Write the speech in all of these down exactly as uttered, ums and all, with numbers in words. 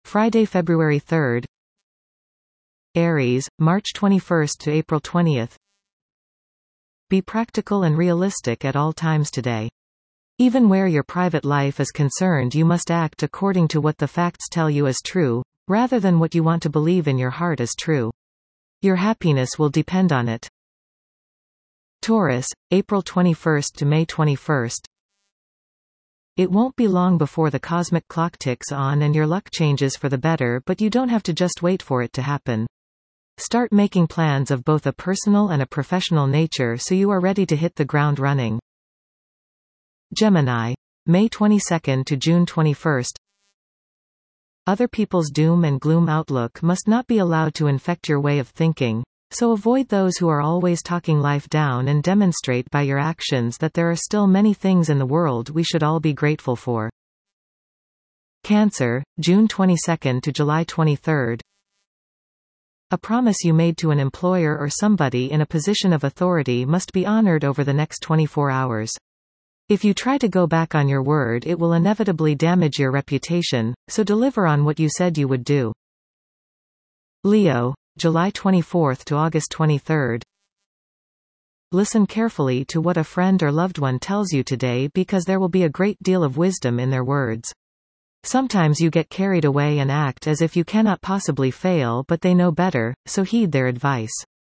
Friday, February third. Aries, March twenty-first to April twentieth. Be practical and realistic at all times today. Even where your private life is concerned, you must act according to what the facts tell you is true, rather than what you want to believe in your heart is true. Your happiness will depend on it. Taurus, April twenty-first to May twenty-first. It won't be long before the cosmic clock ticks on and your luck changes for the better, but you don't have to just wait for it to happen. Start making plans of both a personal and a professional nature so you are ready to hit the ground running. Gemini, May twenty-second to June twenty-first. Other people's doom and gloom outlook must not be allowed to infect your way of thinking, so avoid those who are always talking life down and demonstrate by your actions that there are still many things in the world we should all be grateful for. Cancer, June twenty-second to July twenty-third. A promise you made to an employer or somebody in a position of authority must be honored over the next twenty-four hours. If you try to go back on your word, it will inevitably damage your reputation, so deliver on what you said you would do. Leo, July twenty-fourth to August twenty-third. Listen carefully to what a friend or loved one tells you today, because there will be a great deal of wisdom in their words. Sometimes you get carried away and act as if you cannot possibly fail, but they know better, so heed their advice.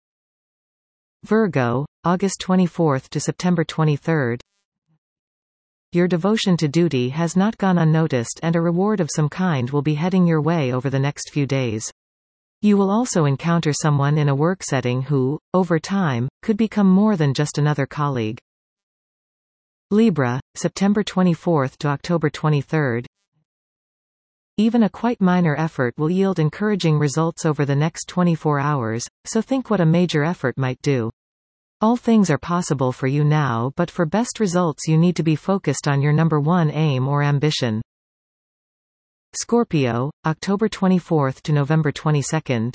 Virgo, August twenty-fourth to September twenty-third. Your devotion to duty has not gone unnoticed, and a reward of some kind will be heading your way over the next few days. You will also encounter someone in a work setting who, over time, could become more than just another colleague. Libra, September twenty-fourth to October twenty-third. Even a quite minor effort will yield encouraging results over the next twenty-four hours, so think what a major effort might do. All things are possible for you now, but for best results you need to be focused on your number one aim or ambition. Scorpio, October twenty-fourth to November twenty-second.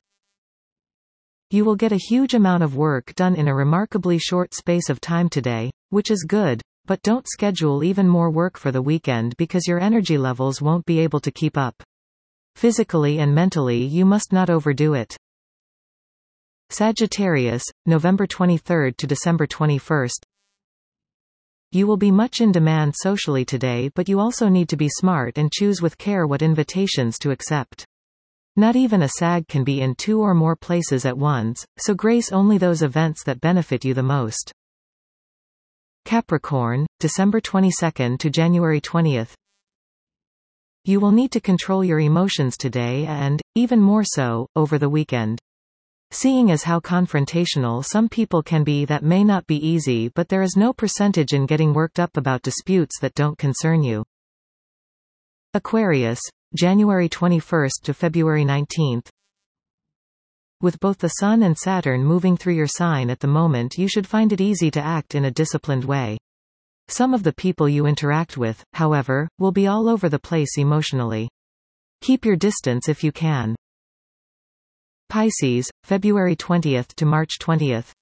You will get a huge amount of work done in a remarkably short space of time today, which is good, but don't schedule even more work for the weekend because your energy levels won't be able to keep up. Physically and mentally you must not overdo it. Sagittarius, November twenty-third to December twenty-first. You will be much in demand socially today, but you also need to be smart and choose with care what invitations to accept. Not even a SAG can be in two or more places at once, so grace only those events that benefit you the most. Capricorn, December twenty-second to January twentieth. You will need to control your emotions today and, even more so, over the weekend. Seeing as how confrontational some people can be, that may not be easy, but there is no percentage in getting worked up about disputes that don't concern you. Aquarius, January twenty-first to February nineteenth. With both the Sun and Saturn moving through your sign at the moment, you should find it easy to act in a disciplined way. Some of the people you interact with, however, will be all over the place emotionally. Keep your distance if you can. Pisces, February twentieth to March twentieth.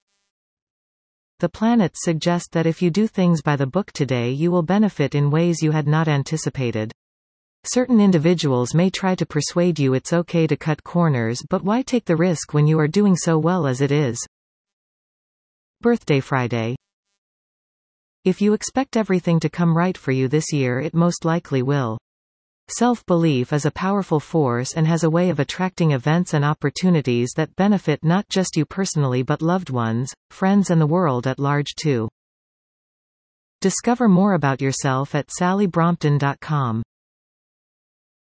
The planets suggest that if you do things by the book today, you will benefit in ways you had not anticipated. Certain individuals may try to persuade you it's okay to cut corners, but why take the risk when you are doing so well as it is? Birthday Friday. If you expect everything to come right for you this year, it most likely will. Self-belief is a powerful force and has a way of attracting events and opportunities that benefit not just you personally but loved ones, friends and the world at large too. Discover more about yourself at sally brompton dot com.